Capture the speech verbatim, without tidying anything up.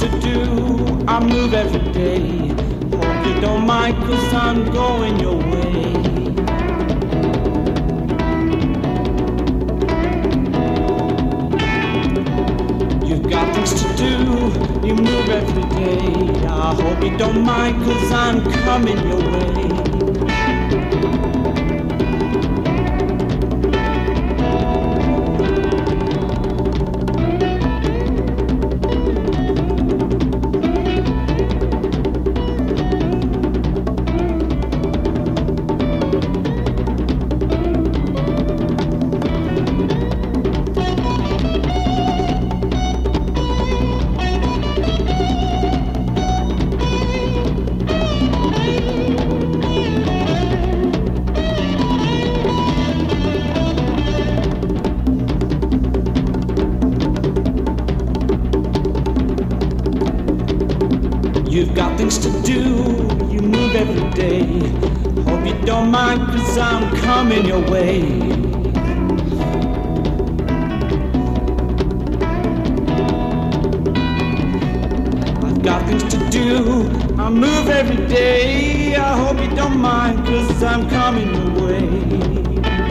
to do, I move every day. Hope you don't mind, cause I'm going your way. You've got things to do, you move every day. I hope you don't mind, cause I'm coming your way. You've got things to do, you move every day. Hope you don't mind, cause I'm coming your way. I've got things to do, I move every day. I hope you don't mind, cause I'm coming your way.